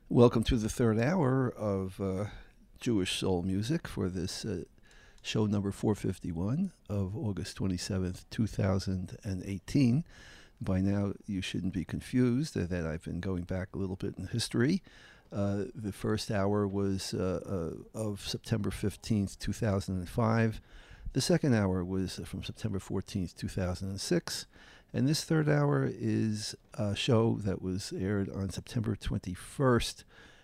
Welcome to the third hour of Jewish Soul Music for this show number 451 of August 27th, 2018. By now, you shouldn't be confused that I've been going back a little bit in history. The first hour was of September 15th, 2005. The second hour was from September 14th, 2006. And this third hour is a show that was aired on September 21st,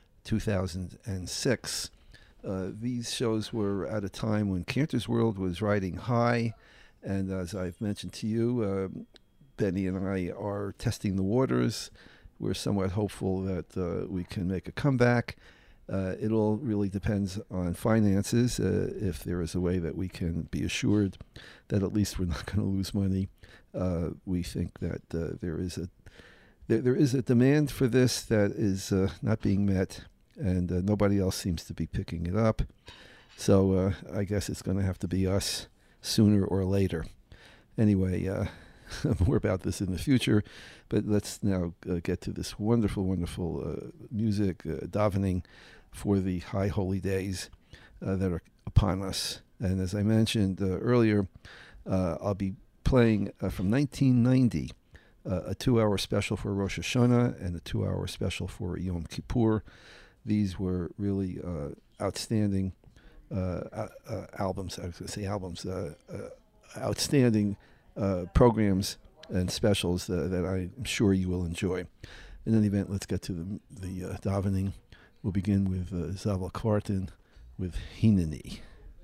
2006. These shows were at a time when Cantor's World was riding high. And as I've mentioned to you, Benny and I are testing the waters. We're somewhat hopeful that we can make a comeback. It all really depends on finances. If there is a way that we can be assured that at least we're not going to lose money, we think that there is a demand for this that is not being met, and nobody else seems to be picking it up. So I guess it's going to have to be us sooner or later. Anyway, more about this in the future, but let's now get to this wonderful, wonderful music, davening for the high holy days that are upon us. And as I mentioned earlier, I'll be playing from 1990, a 2-hour special for Rosh Hashanah and a 2-hour special for Yom Kippur. These were really outstanding albums. I was going to say albums, outstanding programs and specials that I'm sure you will enjoy. In any event, let's get to the davening. We'll begin with Zaval Kvartin with Hineni.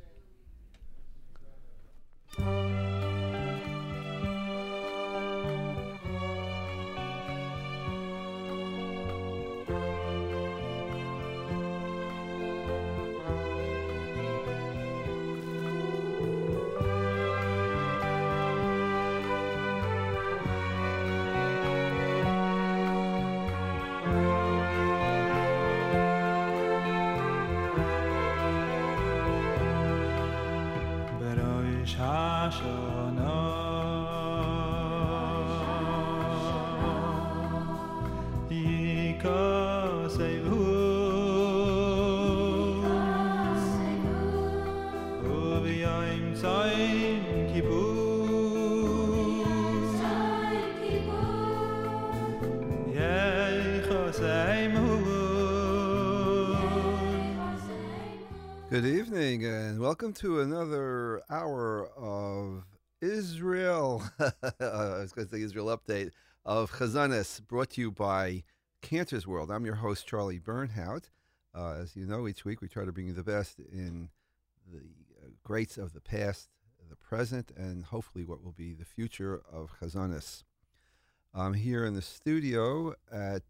Good evening, and welcome to another hour of Israel. I was going to say Israel Update of Chazanis, brought to you by Cantor's World. I'm your host, Charlie Bernhout. As you know, each week we try to bring you the best in the greats of the past, the present, and hopefully what will be the future of Chazanis. I'm here in the studio at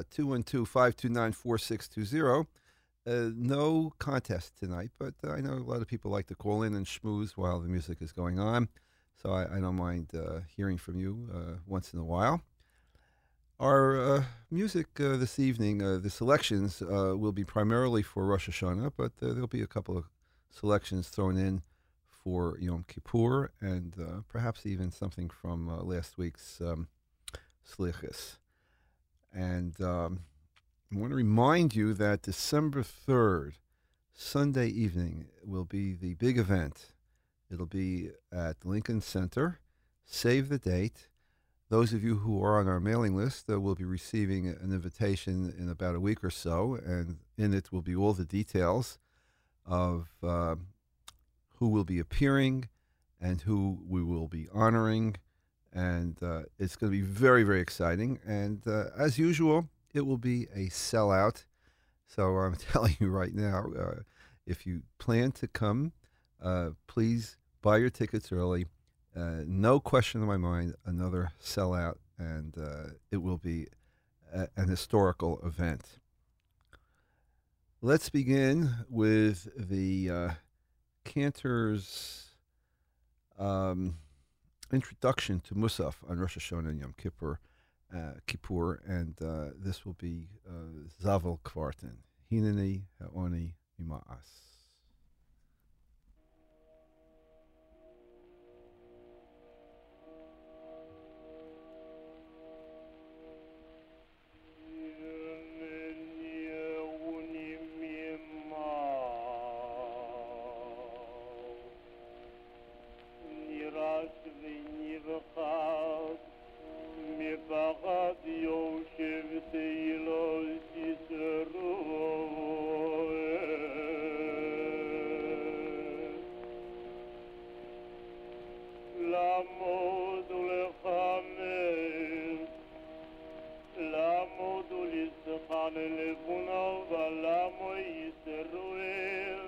212-529-4620. No contest tonight, but I know a lot of people like to call in and schmooze while the music is going on, so I don't mind hearing from you once in a while. Our music this evening, the selections will be primarily for Rosh Hashanah, but there'll be a couple of selections thrown in for Yom Kippur and perhaps even something from last week's Slichus. And I want to remind you that December 3rd, Sunday evening, will be the big event. It'll be at Lincoln Center. Save the date. Those of you who are on our mailing list will be receiving an invitation in about a week or so, and in it will be all the details of who will be appearing and who we will be honoring, and it's going to be very, very exciting. And as usual, it will be a sellout. So I'm telling you right now, if you plan to come, please buy your tickets early. No question in my mind, another sellout, and it will be an historical event. Let's begin with the Cantor's introduction to Musaf on Rosh Hashanah and Yom Kippur. And this will be Zaval Kvartin. Hineni ha'oni mima'as. Hineni לפונו ולמו ישראל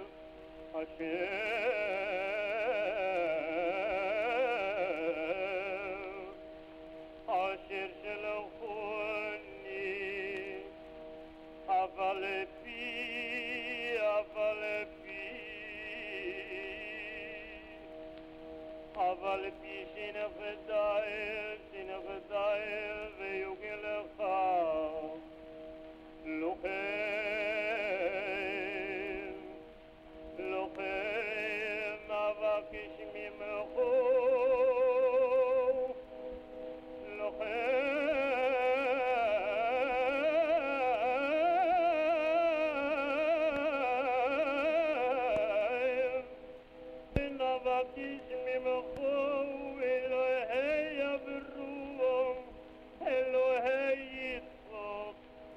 אשר שלחוני אבל פי שנפדאל ויוגל לך לוחם אבקש ממך נבקש ממך אלוהי אברהם אלוהי יצחק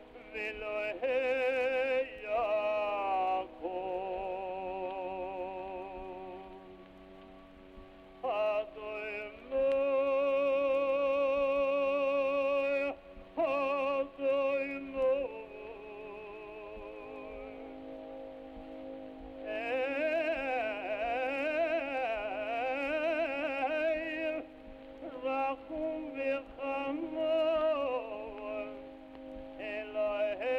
ואלוהי יעקב רחום וחמור אלוהי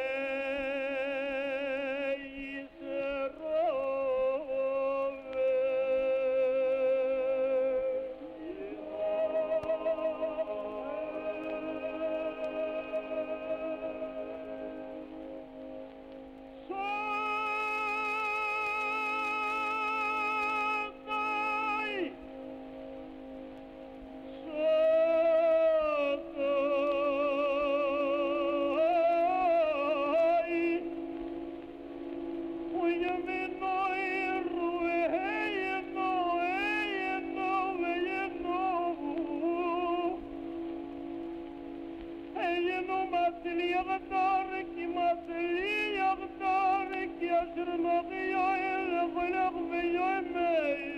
يغدارك يسر مغيا الخلق بيمي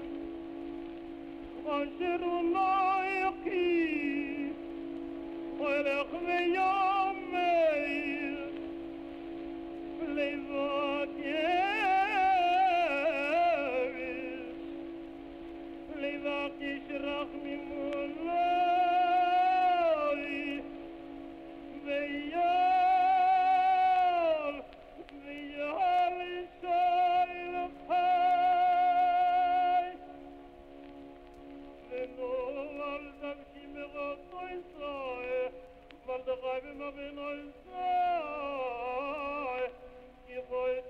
أشر لايقي خلق بيمي لذاك لذاك يشرق من مولاي But the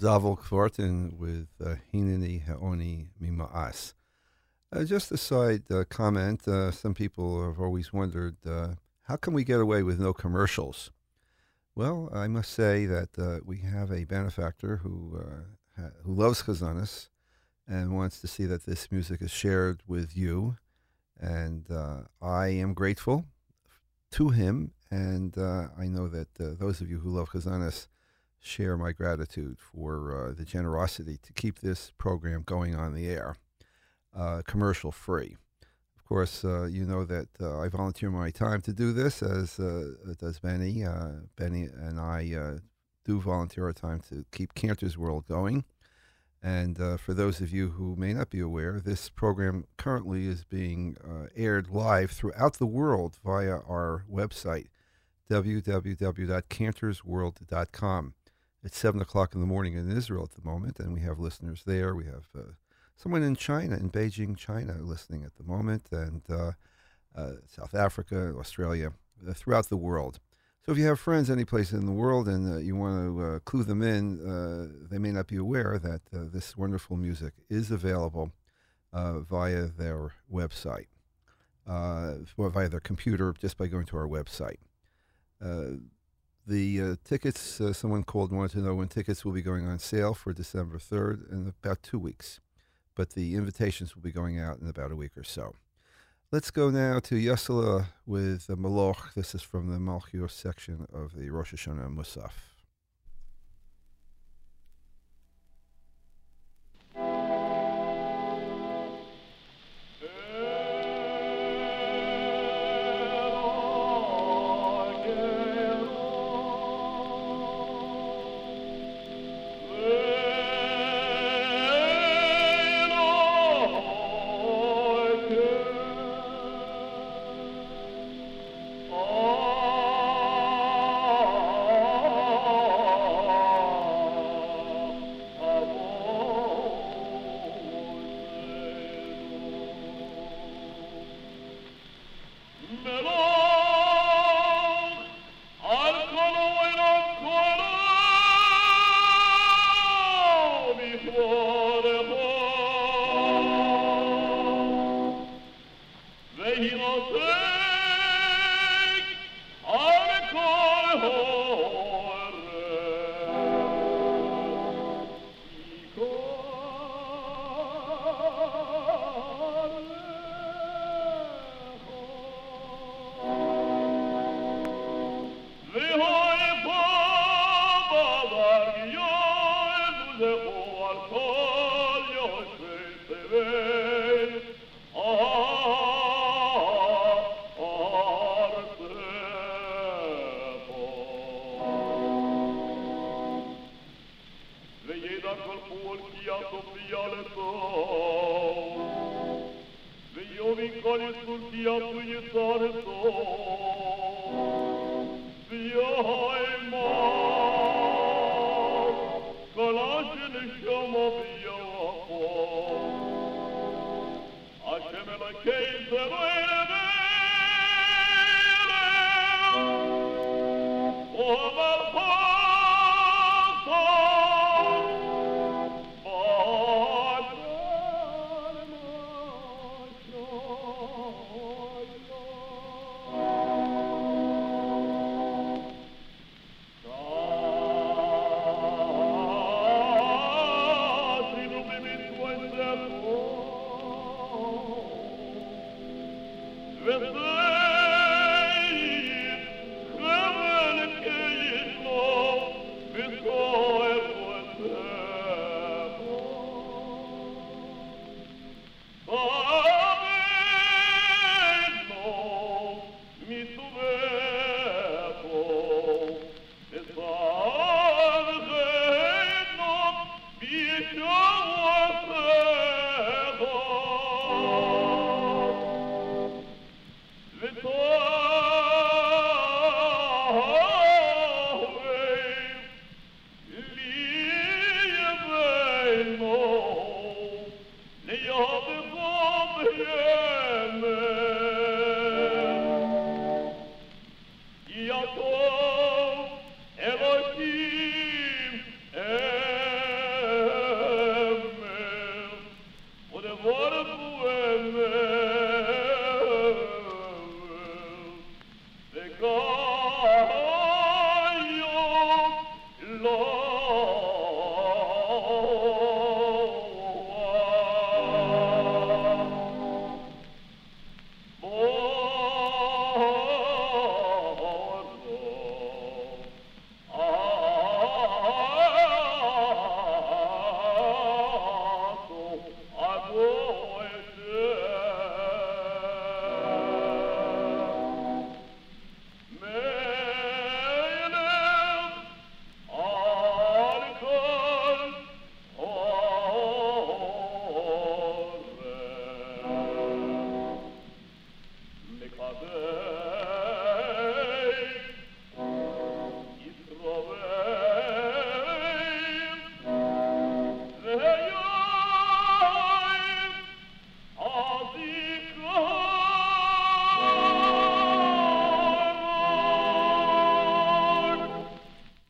Zavel Kvartin with Hineni Haoni Mima'as. Just a side comment, some people have always wondered, how can we get away with no commercials? Well, I must say that we have a benefactor who loves Chazanis and wants to see that this music is shared with you. And I am grateful to him, and I know that those of you who love Chazanis share my gratitude for the generosity to keep this program going on the air, commercial free. Of course, you know that I volunteer my time to do this, as does Benny. Benny and I do volunteer our time to keep Cantor's World going. And for those of you who may not be aware, this program currently is being aired live throughout the world via our website, www.cantorsworld.com. It's 7 o'clock in the morning in Israel at the moment, and we have listeners there. We have someone in China, in Beijing, China, listening at the moment, and South Africa, Australia, throughout the world. So if you have friends any place in the world and you want to clue them in, they may not be aware that this wonderful music is available via their website, or via their computer, just by going to our website. The tickets, someone called and wanted to know when tickets will be going on sale for December 3rd in about 2 weeks. But the invitations will be going out in about a week or so. Let's go now to Yesela with Maloch. This is from the Malchios section of the Rosh Hashanah Musaf. Ve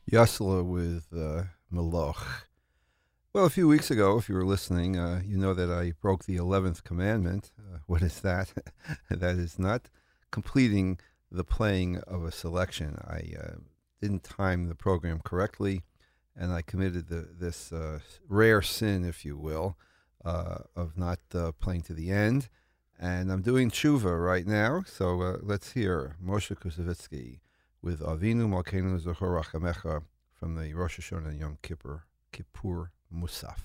Yasla with Meloch. Well, a few weeks ago, if you were listening, you know that I broke the 11th commandment. What is that? That is not completing the playing of a selection. I didn't time the program correctly, and I committed this rare sin, if you will, of not playing to the end. And I'm doing tshuva right now, so let's hear Moshe Kusevitsky with Avinu Malkeinu Zechor Rachamecha from the Rosh Hashanah and Yom Kippur Musaf.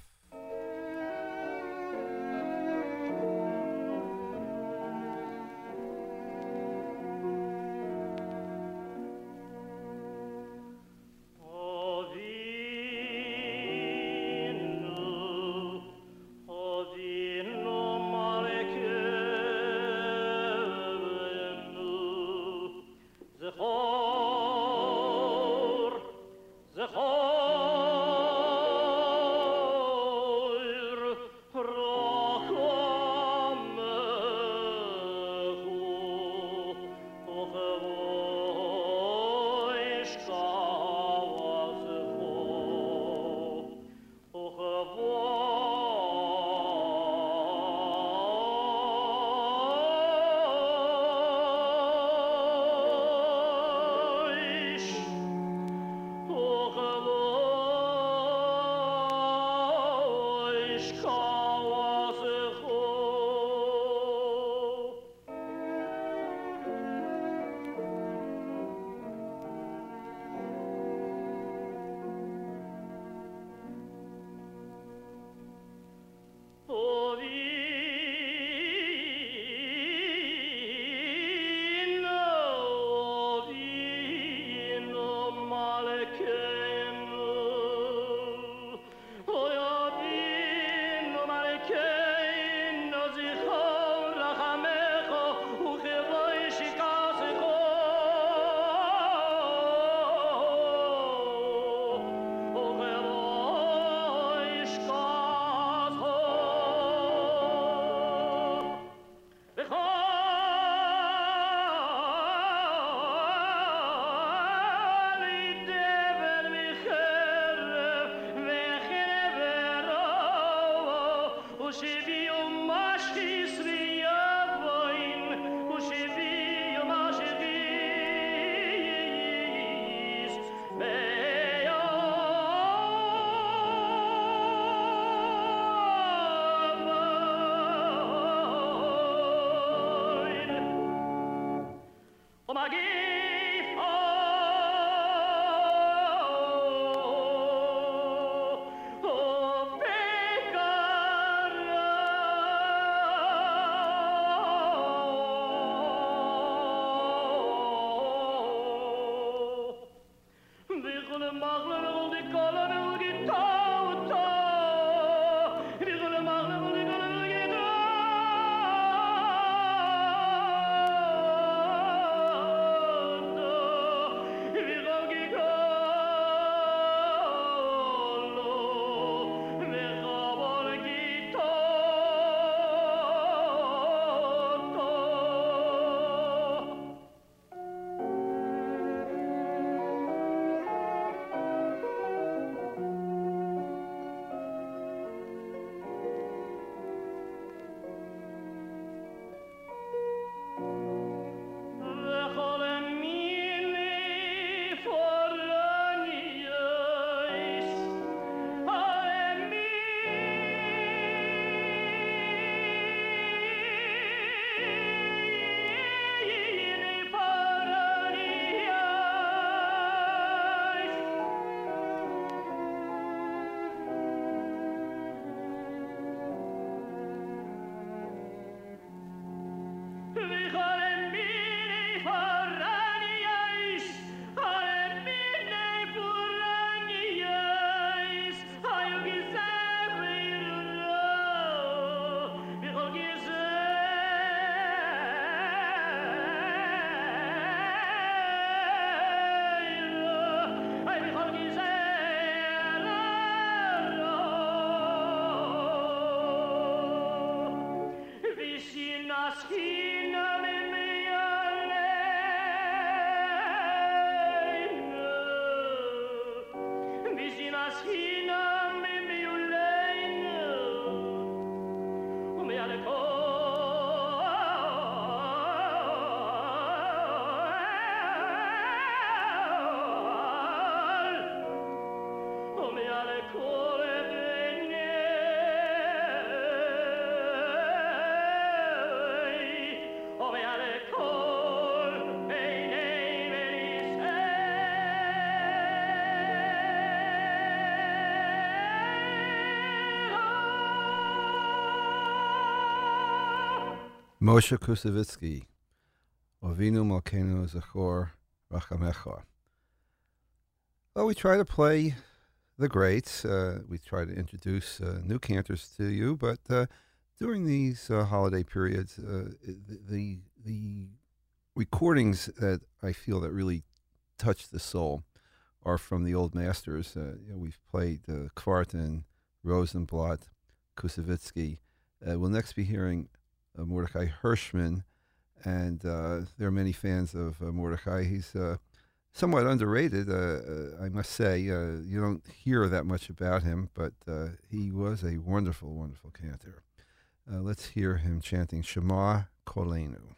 Moshe Kusevitsky, Ovinu Malkeinu Zachor Rachamecha. Well, we try to play the greats. We try to introduce new cantors to you, but during these holiday periods, the recordings that I feel that really touch the soul are from the old masters. We've played Kvartin, Rosenblatt, Kusevitsky. We'll next be hearing Mordechai Hirschman, and there are many fans of Mordechai. He's somewhat underrated, I must say. You don't hear that much about him, but he was a wonderful, wonderful cantor. Let's hear him chanting Shema Kolenu.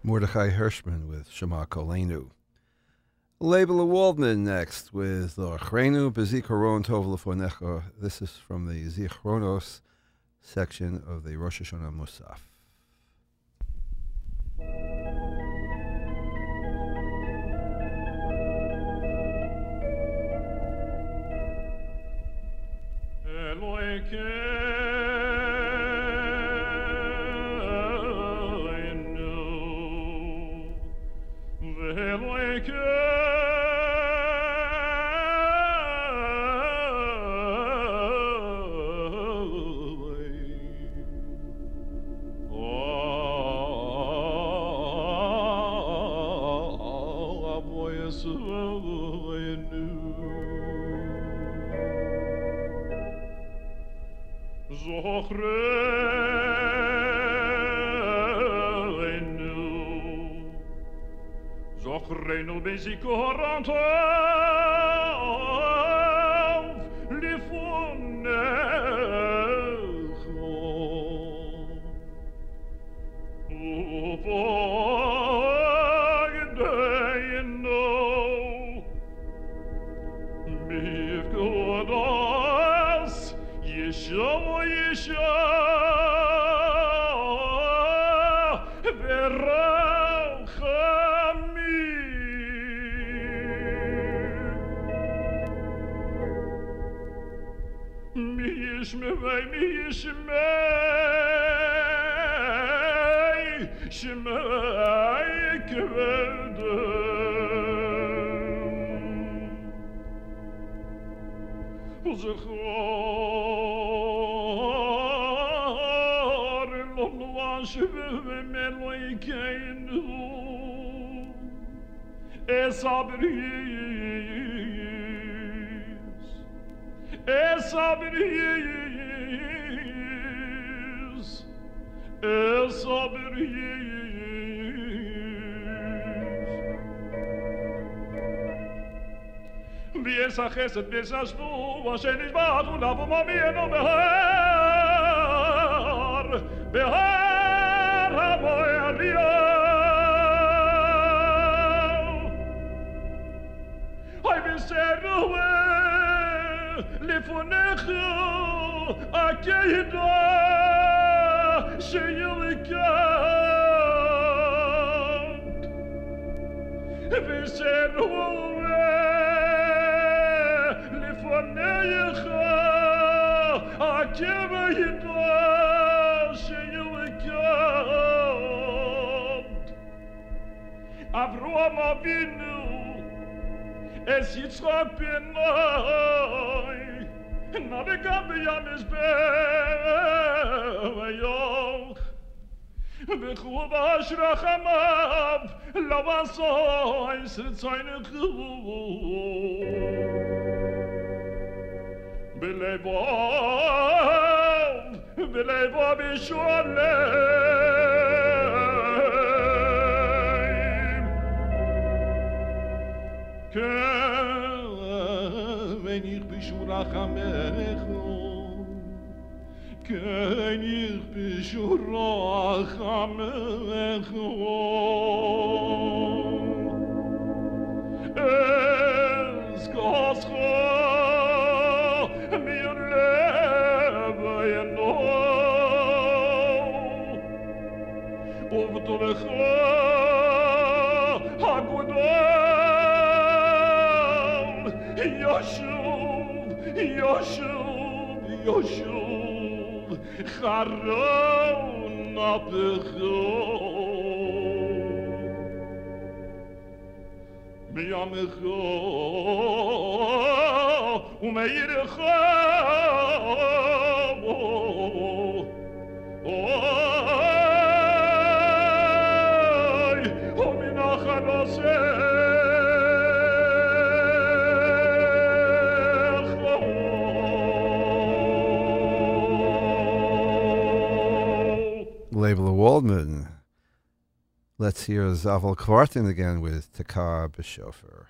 Mordechai Hirschman with Shema Kolenu. Label Waldman next with L'Achrenu B'Zikaron Tov L'Fonecha. This is from the Zichronos section of the Rosh Hashanah Musaf. Zochreinu bezikoran tov lifunecho uvoyedeinu mivkodas Yeshua Shemai kvedem Zechor lo meloikeinu Vies a chesed, vies a shvu, asher nishbatu lavo mamienu behar hamoy aliyah. Hay beseru lifunechu akeido sheyilikat. Beseru lifunecha akeido sheyilikat. Avraham Avinu es Yitzchak benai navega b'yamis be'ayoch v'chu b'ashrachamav lavasoy s'tzaynechu b'levav yishualem Ken ich b'shurachamecho Ken ich b'shurachamecho Es koscho mir levayeno Uvtolecha hagudol Yoshuv Charon apecho Miyamecho Umeirecho Label Waldman. Let's hear Zaval Kvartin again with Takar B'Shofer.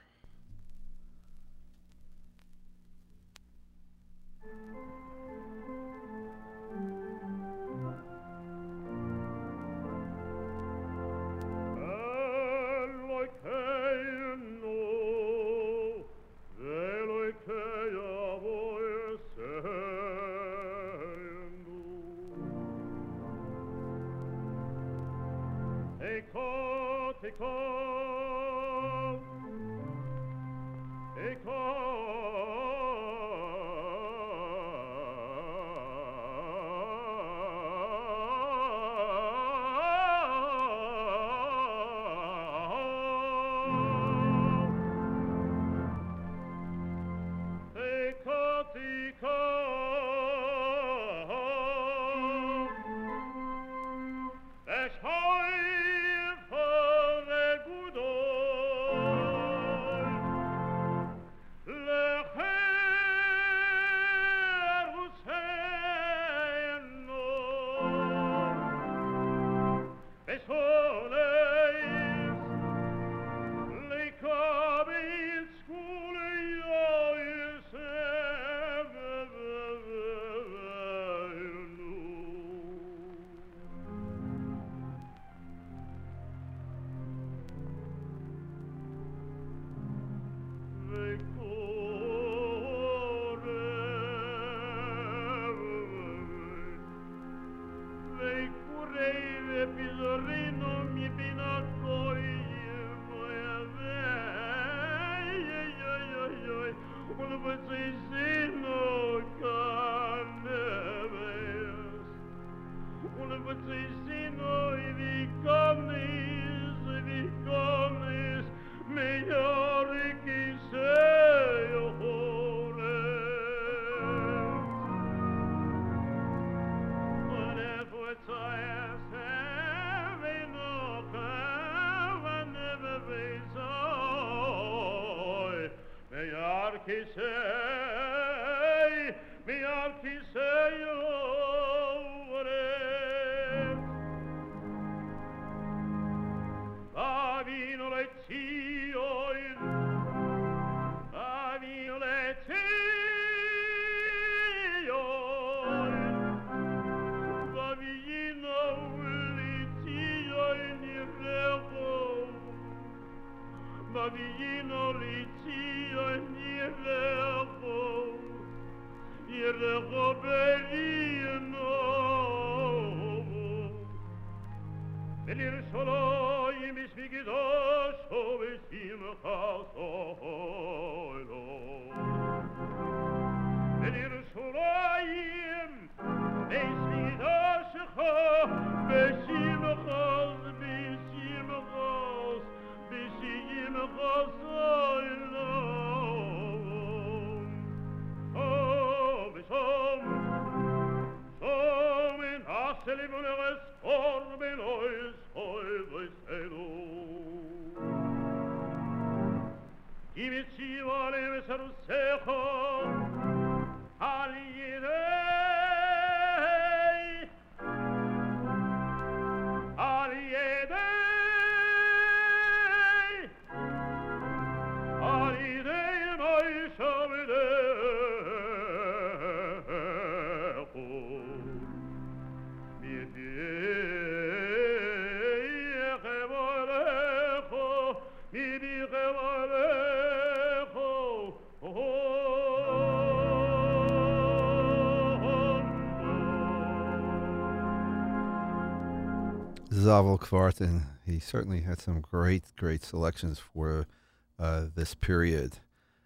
Zavel Kvartin. He certainly had some great selections for this period.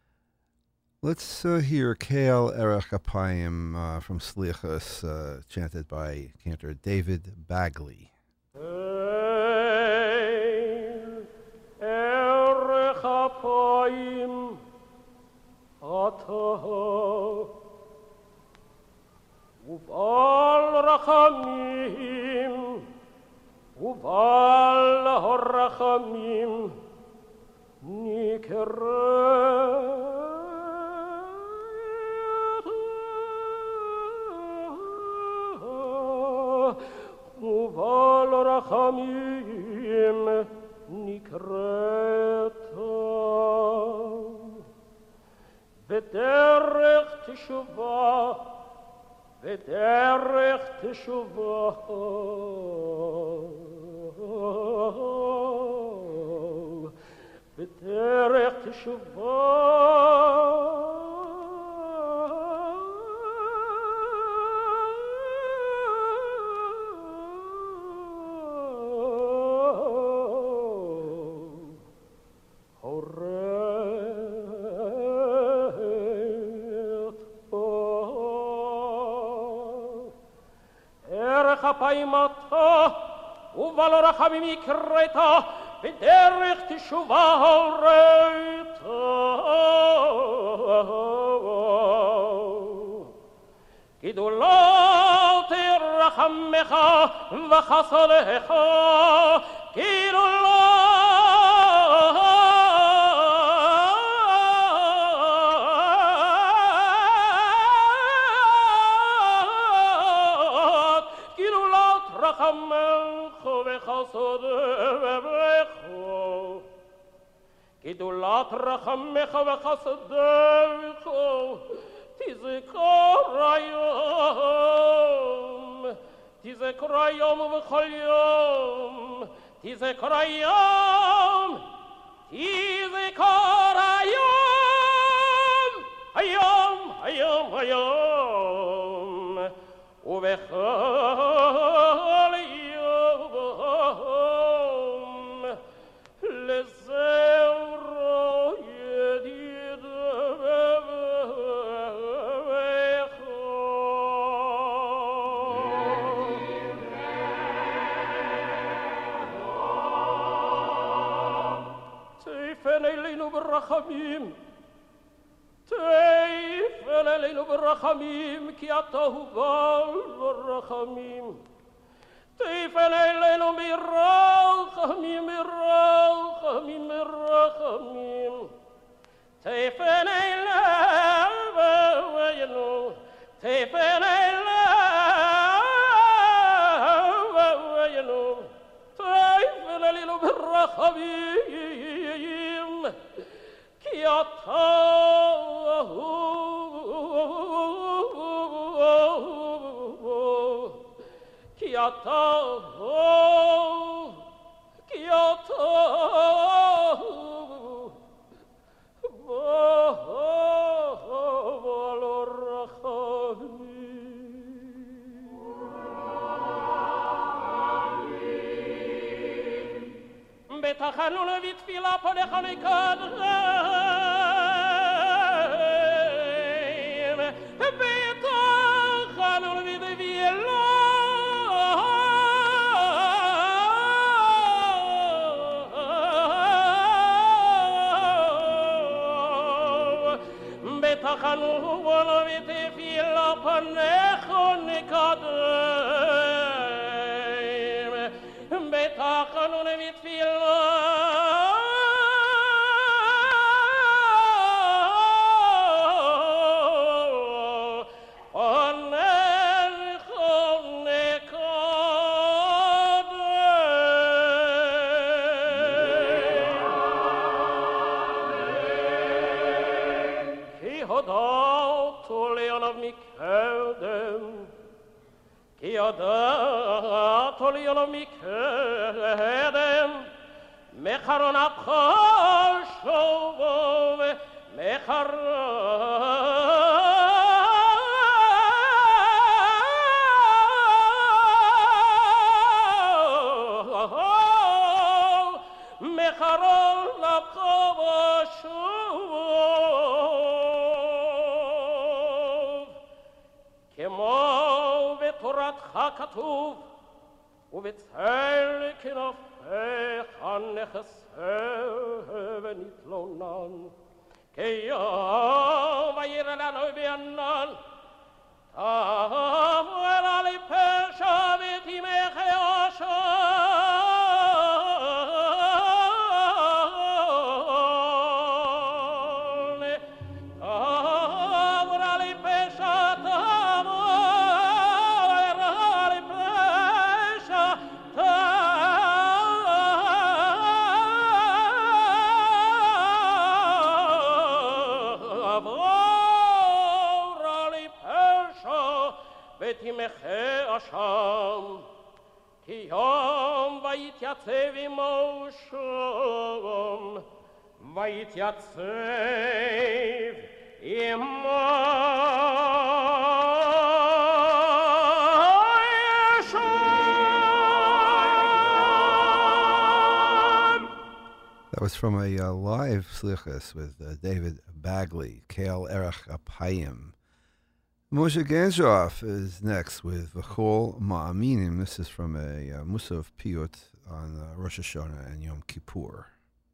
Let's hear Kael Erech Apayim from Slichus, chanted by cantor David Bagley. Erech Apayim Ata Uval Rachamim Uval Rachamim Nikeret Uval Rachamim Nikreta V'derech teshuvah V'derech teshuvah V'derech teshuvah וחסדה, ובא לו רחמים יקרתה, בדרך תשובה הורתה. גדולות רחמך וחסדך, גדולות רחמך וחסדך, גדולת רחמך וחסדך, תזכור היום, תזכור היום ובכל יום, תזכור היום, תזכור היום, היום, היום, היום, ובכל יום, לזכרו ידידך. תפן אלינו ברחמים, תפן אלינו ברחמים, כי אתה הוא בעל הרחמים. תפן אלינו ברחמים, ברחמים, ברחמים. תפן אלינו, תפן אלינו, תפן אלינו ברחמים, כי אתה כי אתה בעל הרחמים. בתחנו נביא תפילה פניך מקדרים, בתחנו נביא תפילה בתחנו נביא תפילה פניך נקדם, בתחנו נביא תפילה פניך נקדם. כי הודעת לעיניו מקדם, כי הודעת לעיניו מקדם, מחרון אפך שוב מחרון אפך שוב, כמו בתורתך כתוב, ובצל כנפיך נחסה ונתלונן, כי יום וירא לנו בענן, תבוא אלה לפשע ותימך אשם. ותמחה אשם, כי יום ויתייצב עמו שום, ויתייצב עמו שום. That was from a live slichus with David Bagley, Kael Erech Apayim. Moshe Ganjoff is next with V'chol Ma'aminim. This is from a Musaf Piyut on Rosh Hashanah and Yom Kippur.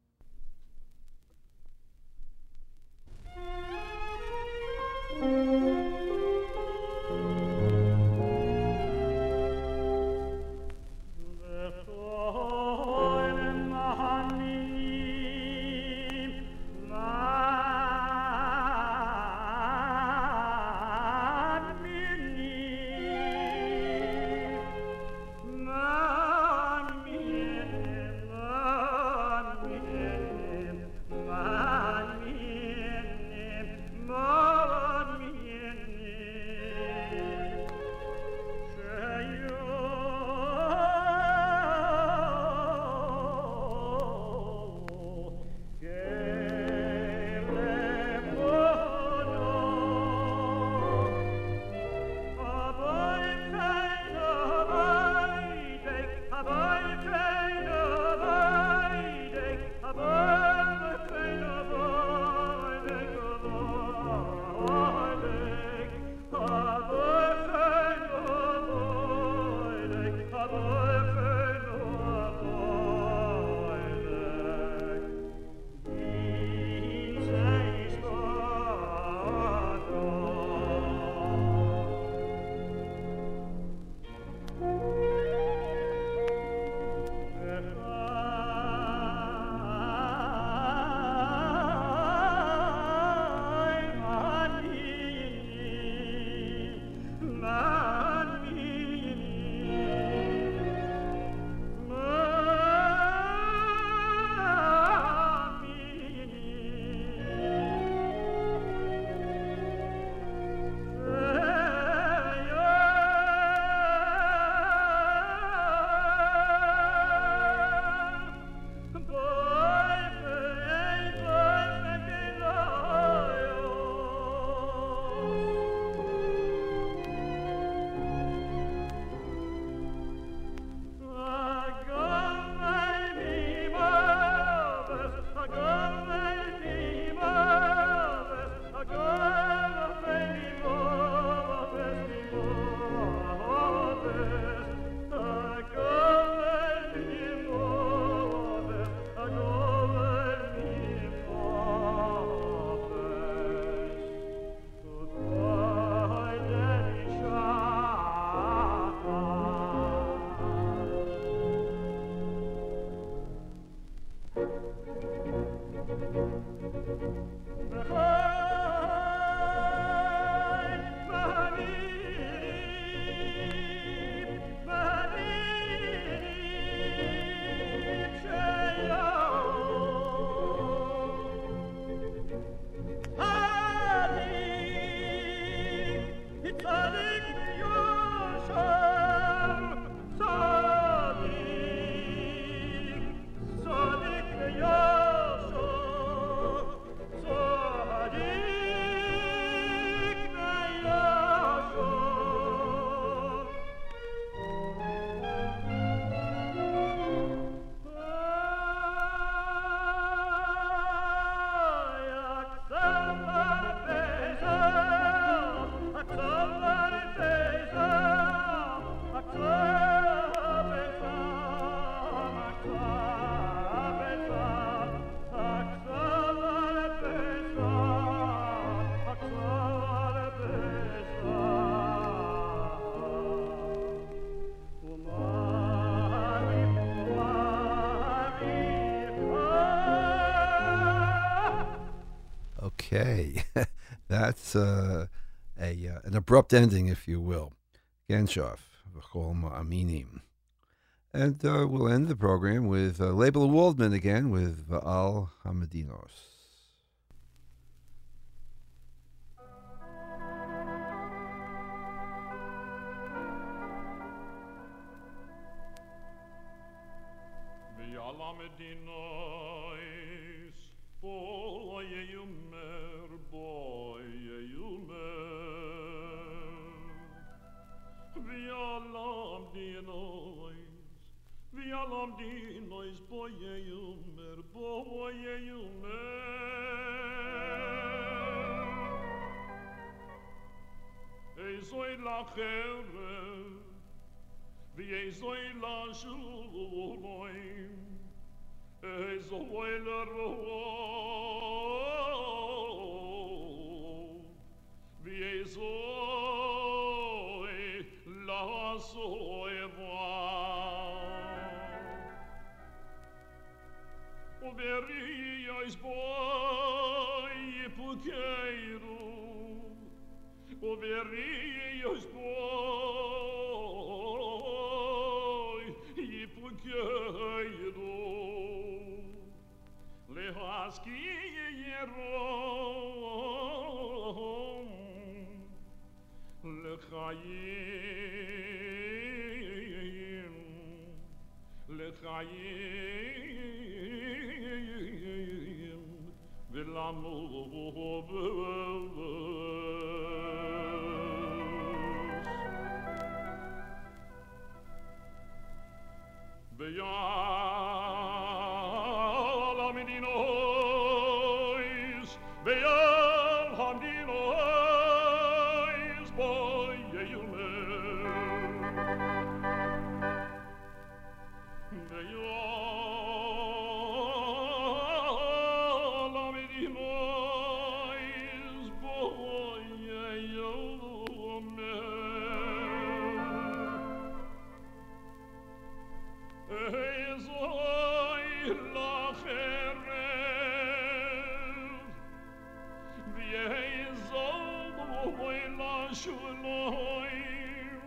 Okay, that's an abrupt ending, if you will. Ganjoff, V'chol Ma'aminim. And we'll end the program with Label Waldman again with Va'al Hamadinos. V'yezoi la'cheret, v'yezoi la'shuloim, ezoi l'rov, v'yezoi la'soevam. Overiyos boy pukeiru, overiyos boy pukeiru, lehaski yerom, lechayim, lechayim, v'lamuvos. Beyal hamdinois, beyal hamdinois, boy yeyumer. Beyal hamdinois, boy yeyumer. Ezoi la'cheret, v'yezoi la'shuloim,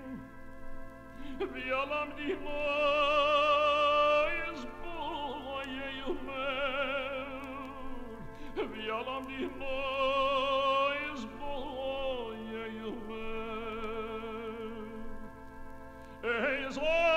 v'yalamdinois boy yeyumer, v'yalamdinois boy yeyumer. Ezoi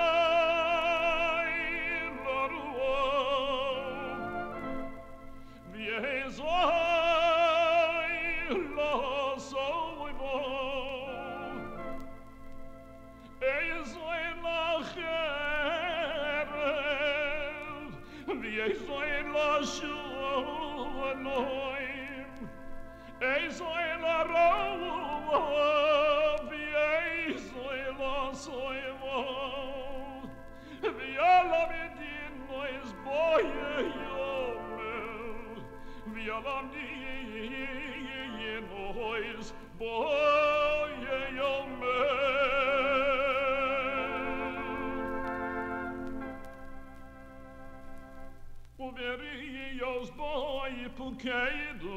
Overios boy pukeidu,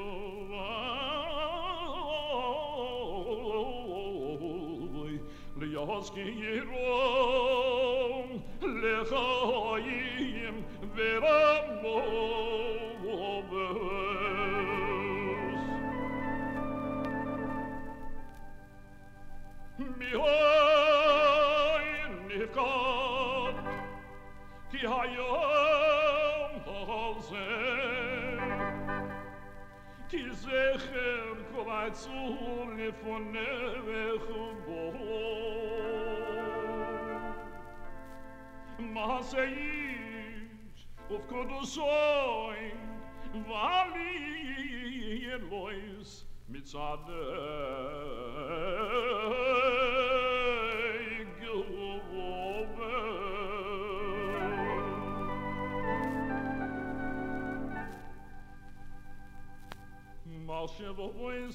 liyaski yerom, lechayim veramos. Mihoy nifkad, ki hayom halzeh, ki zecher kol atzur lefonech bo. Maseish of kodosoin, vali Elois mitzadei gehoven. Marchevo in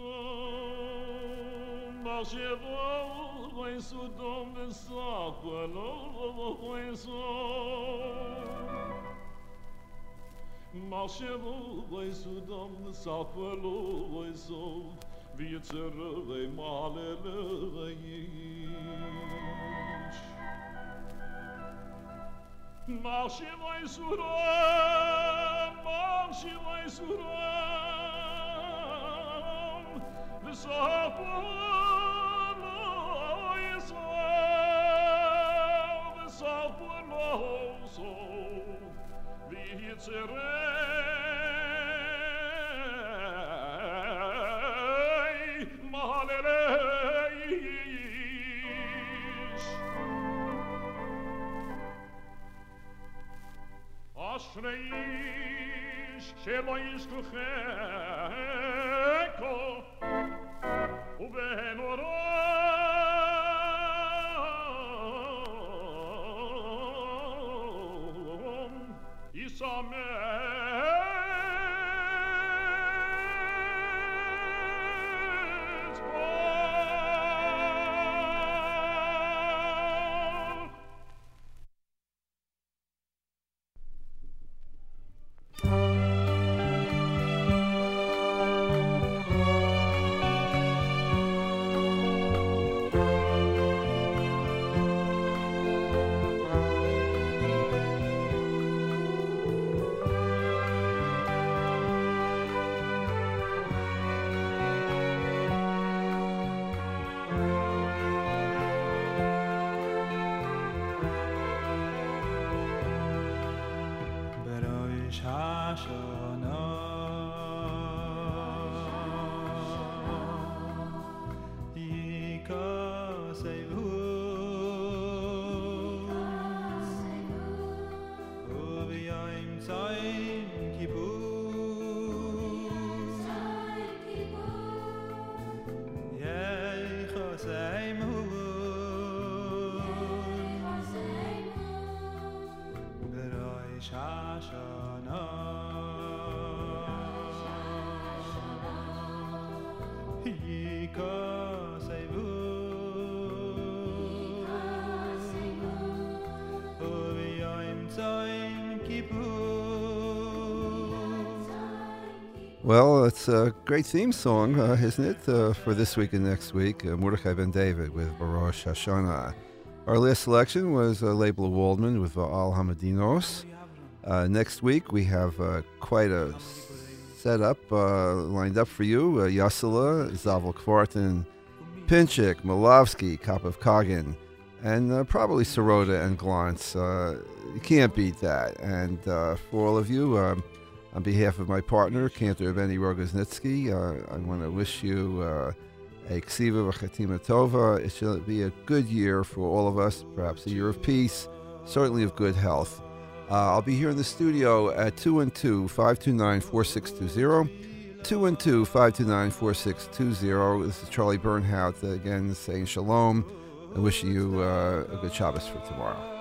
Sodom, marchevo in Sodom, the saquelo in Sodom. Marchevo in Sodom, the saquelo in Sodom, v'yitzerei malelereish. Marchevo in Sodom, marchevo in Sodom, the saquelo in Sodom, the saquelo so, v'yitzerei malelereish. Ashreish shelo yishkucheko uben oro Well, it's a great theme song, isn't it, for this week and next week, Mordechai Ben David with Baruch Hashanah. Our last selection was Label of Waldman with Al Hamadinos. Next week, we have quite a setup lined up for you. Yasala, Zavel Kvartin, Pinchik, Malovsky, Kopov Kagan, and probably Sirota and Glantz. You can't beat that. And for all of you, on behalf of my partner, Cantor Benny Rogoznitsky, I want to wish you a Ksiva V'Chatima Tova. It should be a good year for all of us, perhaps a year of peace, certainly of good health. I'll be here in the studio at 212-529-4620. 212-529-4620. This is Charlie Bernhout again saying shalom and wishing you a good Shabbos for tomorrow.